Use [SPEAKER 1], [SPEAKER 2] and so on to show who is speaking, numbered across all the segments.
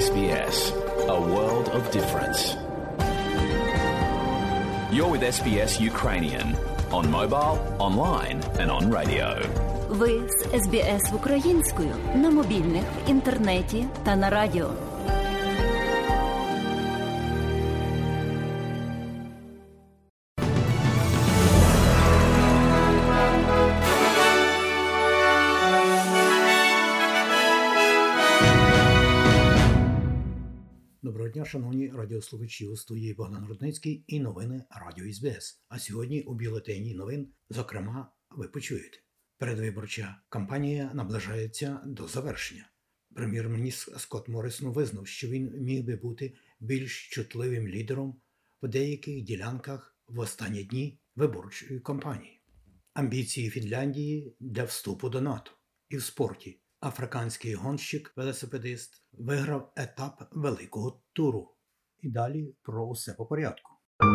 [SPEAKER 1] SBS, a world of difference. You're with SBS Ukrainian on mobile, online and on radio.
[SPEAKER 2] Ви з СБС українською на мобільних, інтернеті та на радіо.
[SPEAKER 3] Доброго дня, шановні радіослухачі, у студії Богдан Рудницький і новини Радіо СБС. А сьогодні у бюлетені новин, зокрема, ви почуєте. Передвиборча кампанія наближається до завершення. Прем'єр-міністр Скотт Моррисон визнав, що він міг би бути більш чутливим лідером в деяких ділянках в останні дні виборчої кампанії. Амбіції Фінляндії для вступу до НАТО. І в спорті. Африканський гонщик-велосипедист виграв етап великого туру. І далі про усе по порядку.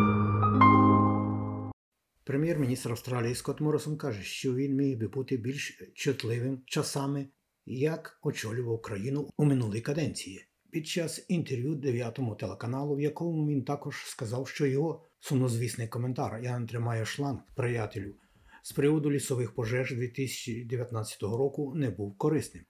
[SPEAKER 3] Прем'єр-міністр Австралії Скотт Моррисон каже, що він міг би бути більш чутливим часами, як очолював країну у минулій каденції. Під час інтерв'ю 9-му телеканалу, в якому він також сказав, що його сумнозвісний коментар «Я не тримаю шланг, приятелю» з приводу лісових пожеж 2019 року не був корисним.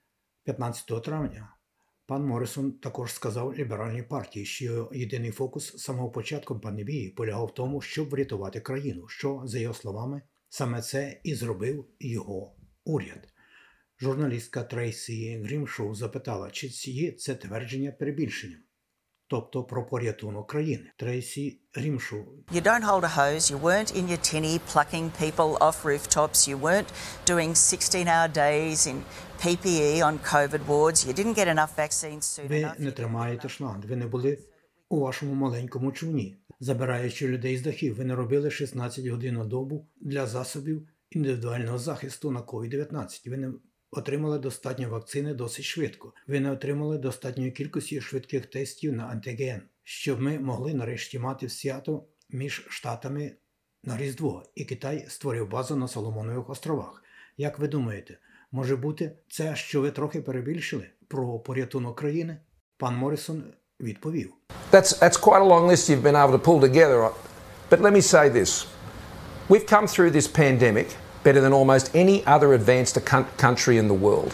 [SPEAKER 3] 15 травня пан Моррисон також сказав Ліберальній партії, що єдиний фокус з самого початку пандемії полягав в тому, щоб врятувати країну, що, за його словами, саме це і зробив його уряд. Журналістка Трейсі Грімшоу запитала, чи є це твердження перебільшенням. Тобто про порятунок країни. Трейсі Грімшоу.
[SPEAKER 4] You don't hold a hose, you weren't in your tinny plucking people off rooftops, you weren't doing 16-hour days in PPE on COVID wards, you didn't get enough vaccines soon
[SPEAKER 3] Ви
[SPEAKER 4] enough.
[SPEAKER 3] не тримаєте шланг, ви не були у вашому маленькому човні, забираючи людей з дахів. Ви не робили 16 годин на добу для засобів індивідуального захисту на COVID-19. Ви не отримали достатньо вакцини досить швидко. Ви не отримали достатньої кількості швидких тестів на антиген, щоб ми могли нарешті мати свято між штатами на Різдво. І Китай створив базу на Соломонових островах. Як ви думаєте, може бути це, що ви трохи перебільшили про порятунок країни? Пан Моррисон відповів.
[SPEAKER 5] That's quite a long list you've been able to pull together. But let me say this. We've come through this pandemic better than almost any other advanced country in the world.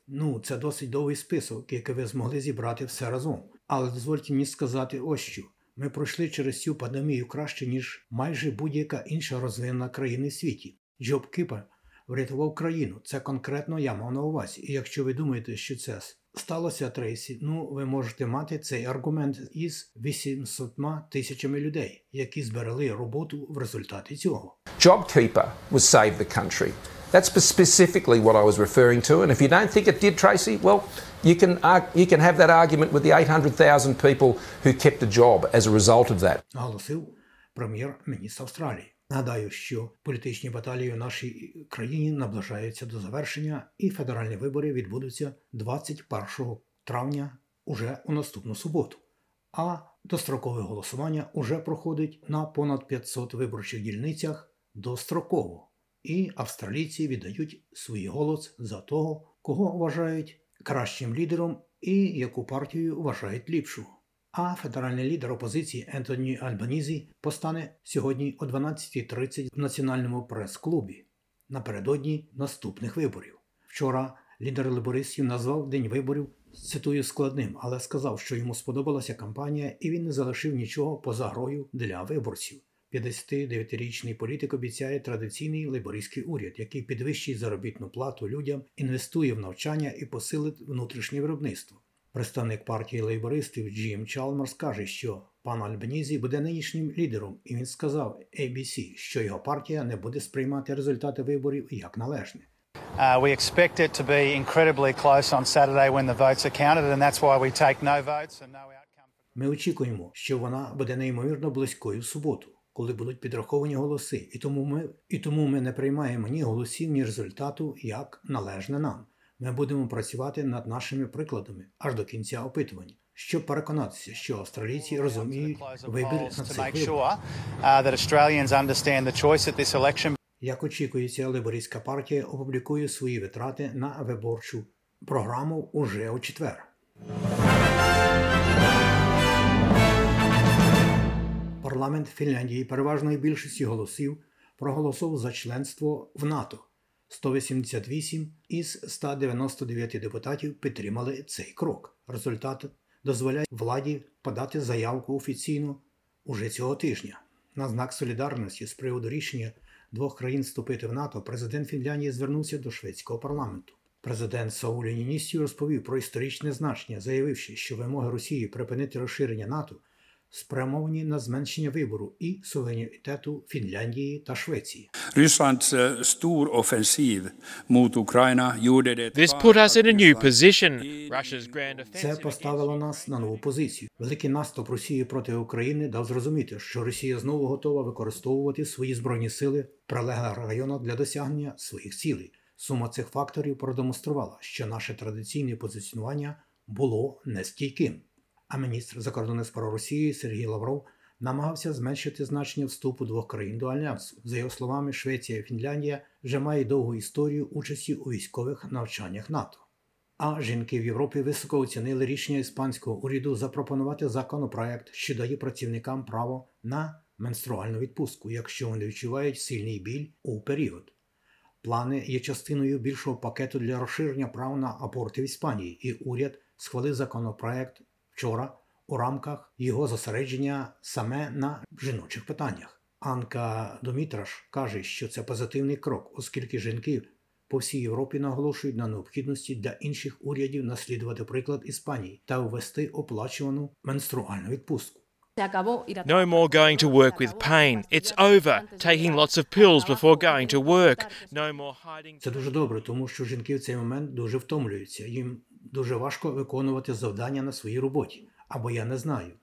[SPEAKER 3] Це досить довгий список, який ви змогли зібрати все разом. Але дозвольте мені сказати ось що. Ми пройшли через цю пандемію краще, ніж майже будь-яка інша розвинена країна в світі. Джоб Кіпер врятував країну. Це конкретно я мав на увазі. І якщо ви думаєте, що це сталося, Трейсі, ви можете мати цей аргумент із 800 тисячами людей, які зберегли роботу в результаті цього.
[SPEAKER 5] JobKeeper was saved the country. That's specifically what I was referring to. And if you don't think it did, Tracy, well, you can have that argument with the 800,000 people who kept a job as a result of that.
[SPEAKER 3] Наголосив прем'єр-міністр Австралії. Нагадаю, що політичні баталії в нашій країні наближаються до завершення, і федеральні вибори відбудуться 21 травня уже у наступну суботу. А дострокове голосування уже проходить на понад 500 виборчих дільницях достроково. І австралійці віддають свій голос за того, кого вважають кращим лідером і яку партію вважають ліпшою. А федеральний лідер опозиції Ентоні Альбанізі постане сьогодні о 12:30 в Національному прес-клубі напередодні наступних виборів. Вчора лідер лейбористів назвав день виборів, цитую, складним, але сказав, що йому сподобалася кампанія і він не залишив нічого поза грою для виборців. 59-річний політик обіцяє традиційний лейбористський уряд, який підвищить заробітну плату людям, інвестує в навчання і посилить внутрішнє виробництво. Представник партії лейбористів Джим Чалмерс каже, що пан Альбанізі буде нинішнім лідером, і він сказав ABC, що його партія не буде сприймати результати виборів як належне.
[SPEAKER 6] We expect it to be incredibly close on Saturday when the votes are counted, and that's why we take no votes and no outcome.
[SPEAKER 3] Ми очікуємо, що вона буде неймовірно близькою в суботу, коли будуть підраховані голоси, і тому ми не приймаємо ні голосів, ні результату, як належне нам. Ми будемо працювати над нашими прикладами аж до кінця опитування, щоб переконатися, що австралійці розуміють вибір на цих виборах. Як очікується, лейбористська партія опублікує свої витрати на виборчу програму уже у четвер. Парламент Фінляндії переважною більшістю голосів проголосував за членство в НАТО. 188 із 199 депутатів підтримали цей крок. Результат дозволяє владі подати заявку офіційно уже цього тижня. На знак солідарності з приводу рішення двох країн вступити в НАТО президент Фінляндії звернувся до шведського парламенту. Президент Саулі Ніністі розповів про історичне значення, заявивши, що вимоги Росії припинити розширення НАТО спрямовані на зменшення вибору і суверенітету Фінляндії та Швеції.
[SPEAKER 7] Rysslands stor offensiv mot Ukraina gjorde det.
[SPEAKER 8] This put us in a new position. Russia's grand
[SPEAKER 3] Це
[SPEAKER 8] offensive
[SPEAKER 3] поставило нас на нову позицію. Великий наступ Росії проти України дав зрозуміти, що Росія знову готова використовувати свої збройні сили в прилеглих районах для досягнення своїх цілей. Сума цих факторів продемонструвала, що наше традиційне позиціонування було нестійким. А міністр закордонних справ Росії Сергій Лавров намагався зменшити значення вступу двох країн до Альянсу. За його словами, Швеція і Фінляндія вже мають довгу історію участі у військових навчаннях НАТО. А жінки в Європі високо оцінили рішення іспанського уряду запропонувати законопроект, що дає працівникам право на менструальну відпустку, якщо вони відчувають сильний біль у період. Плани є частиною більшого пакету для розширення прав на аборти в Іспанії, і уряд схвалив законопроект вчора у рамках його зосередження саме на жіночих питаннях. Анка Домітраш каже, що це позитивний крок, оскільки жінки по всій Європі наголошують на необхідності для інших урядів наслідувати приклад Іспанії та ввести оплачувану менструальну відпустку.
[SPEAKER 8] No more going to work with pain. It's over. Taking lots of pills before going to work. No more hiding.
[SPEAKER 3] Це дуже добре, тому що жінки в цей момент дуже втомлюються. Їм дуже важко виконувати завдання на своїй роботі. Або я не знаю,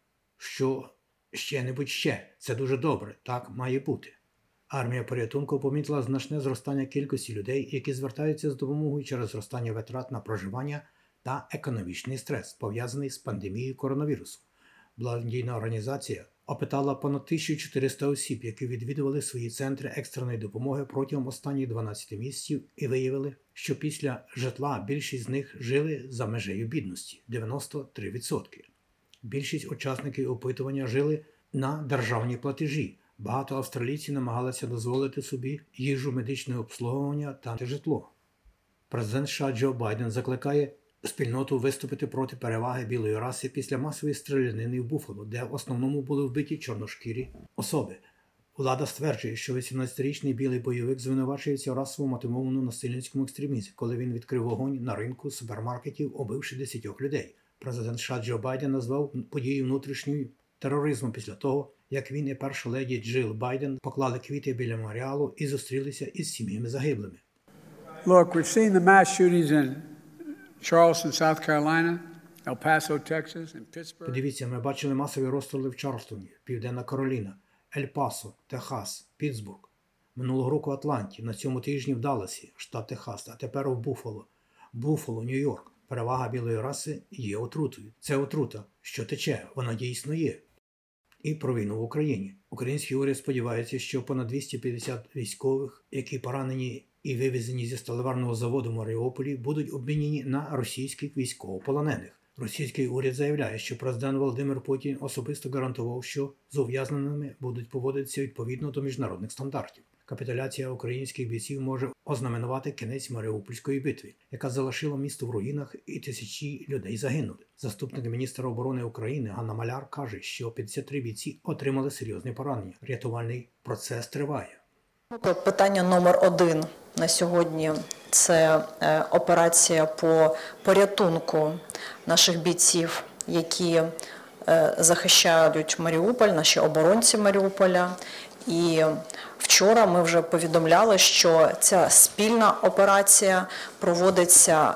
[SPEAKER 3] що ще-небудь ще. Це дуже добре. Так має бути. Армія порятунку помітила значне зростання кількості людей, які звертаються з допомогою через зростання витрат на проживання та економічний стрес, пов'язаний з пандемією коронавірусу. Благодійна організація опитала понад 1400 осіб, які відвідували свої центри екстреної допомоги протягом останніх 12 місяців і виявили, що після житла більшість з них жили за межею бідності – 93%. Більшість учасників опитування жили на державні платежі. Багато австралійців намагалися дозволити собі їжу, медичне обслуговування та житло. Президент США Джо Байден закликає спільноту виступити проти переваги білої раси після масової стрілянини в Буффало, де в основному були вбиті чорношкірі особи. Влада стверджує, що 18-річний білий бойовик звинувачується в расово мотивованому насильницькому екстремізмі, коли він відкрив вогонь на ринку супермаркетів, убивши 10 людей. Президент США Джо Байден назвав подію внутрішньою тероризмом після того, як він і перша леді Джил Байден поклали квіти біля меморіалу і зустрілися із сім'ями загиблими.
[SPEAKER 9] Look, we've seen the mass shootings in Charleston, South Carolina, El Paso, Texas, and Pittsburgh.
[SPEAKER 3] Подивіться, ми бачили масові розстріли в Чарльстоні, Південна Кароліна, Ель-Пасо, Техас, Піттсбург. Минулого року в Атланті, на цьому тижні в Далласі, штат Техас, а тепер у Буффало, Нью-Йорк. Перевага білої раси є отрутою. Це отрута, що тече, вона дійсно є. І про війну в Україні. Український уряд сподівається, що понад 250 військових, які поранені і вивезені зі сталеварного заводу в Маріуполі, будуть обмінені на російських військовополонених. Російський уряд заявляє, що президент Володимир Путін особисто гарантував, що з ув'язненими будуть поводитися відповідно до міжнародних стандартів. Капітуляція українських бійців може ознаменувати кінець Маріупольської битви, яка залишила місто в руїнах і тисячі людей загинули. Заступник міністра оборони України Ганна Маляр каже, що 53 бійці отримали серйозні поранення. Рятувальний процес триває.
[SPEAKER 10] Питання номер 1 на сьогодні – це операція по порятунку наших бійців, які захищають Маріуполь, наші оборонці Маріуполя. І вчора ми вже повідомляли, що ця спільна операція проводиться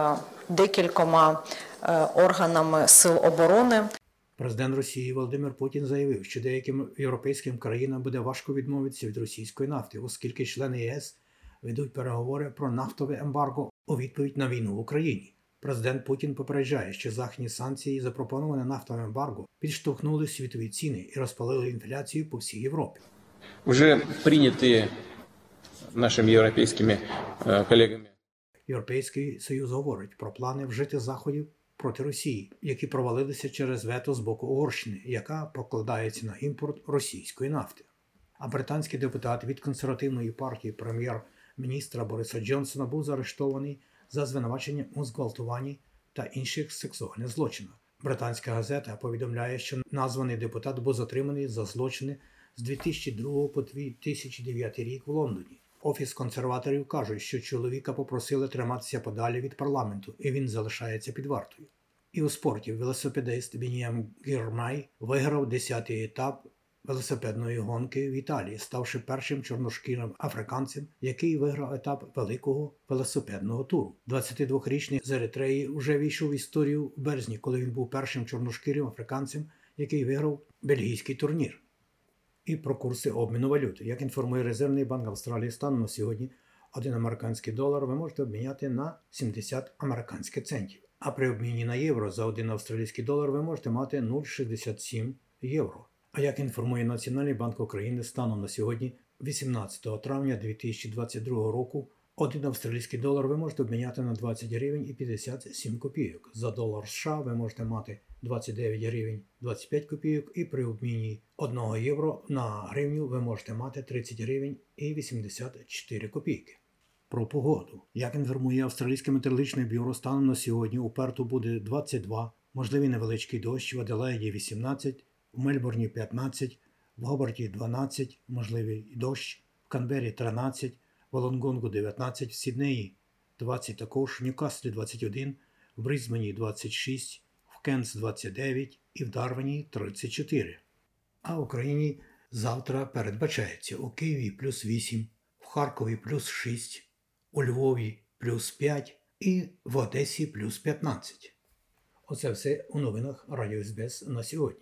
[SPEAKER 10] декількома органами сил оборони.
[SPEAKER 3] Президент Росії Володимир Путін заявив, що деяким європейським країнам буде важко відмовитися від російської нафти, оскільки члени ЄС ведуть переговори про нафтове ембарго у відповідь на війну в Україні. Президент Путін попереджає, що західні санкції, запропоновані нафтовим ембарго, підштовхнули світові ціни і розпалили інфляцію по всій Європі.
[SPEAKER 11] Вже прийняті нашими європейськими колегами.
[SPEAKER 3] Європейський Союз говорить про плани вжити заходів проти Росії, які провалилися через вето з боку Угорщини, яка покладається на імпорт російської нафти. А британський депутат від консервативної партії прем'єр-міністра Бориса Джонсона був заарештований за звинувачення у зґвалтуванні та інших сексуальних злочинах. Британська газета повідомляє, що названий депутат був затриманий за злочини з 2002 по 2009 рік в Лондоні. Офіс консерваторів каже, що чоловіка попросили триматися подалі від парламенту, і він залишається під вартою. І у спорті велосипедист Бініам Гірмай виграв 10-й етап велосипедної гонки в Італії, ставши першим чорношкірим африканцем, який виграв етап великого велосипедного туру. 22-річний з Еритреї вже війшов в історію в березні, коли він був першим чорношкірим африканцем, який виграв бельгійський турнір. І про курси обміну валюти. Як інформує Резервний банк Австралії, станом на сьогодні 1 американський долар ви можете обміняти на 70 американських центів. А при обміні на євро за 1 австралійський долар ви можете мати 0,67 євро. А як інформує Національний банк України, станом на сьогодні, 18 травня 2022 року, 1 австралійський долар ви можете обміняти на 20 гривень і 57 копійок. За долар США ви можете мати 29 гривень 25 копійок і при обміні 1 євро на гривню ви можете мати 30 гривень і 84 копійки. Про погоду. Як інформує Австралійське метеорологічне бюро, станом на сьогодні у Перту буде 22, можливий невеличкий дощ, в Аделаїді 18, в Мельбурні 15, в Гобарті 12, можливий дощ, в Канбері 13, в Волонгонгу 19, в Сіднеї 20 також, в Ньюкаслі 21, в Брізбені 26, в Кенс 29 і в Дарвіні 34. А в Україні завтра передбачається у Києві плюс 8, в Харкові плюс 6, у Львові плюс 5 і в Одесі плюс 15. Оце все у новинах Радіо СБС на сьогодні.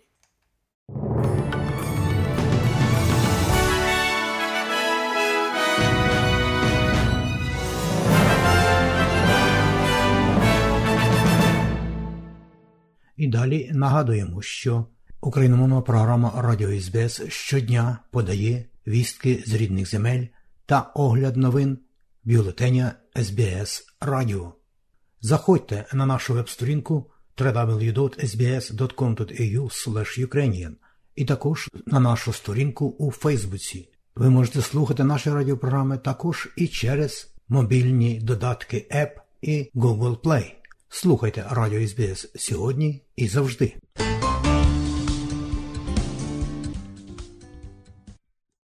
[SPEAKER 3] І далі нагадуємо, що україномовна програма Радіо СБС щодня подає вістки з рідних земель та огляд новин бюлетеня СБС Радіо. Заходьте на нашу веб-сторінку www.sbs.com.au/Ukrainian і також на нашу сторінку у Фейсбуці. Ви можете слухати наші радіопрограми також і через мобільні додатки App і Google Play. Слухайте Радіо СБС сьогодні і завжди.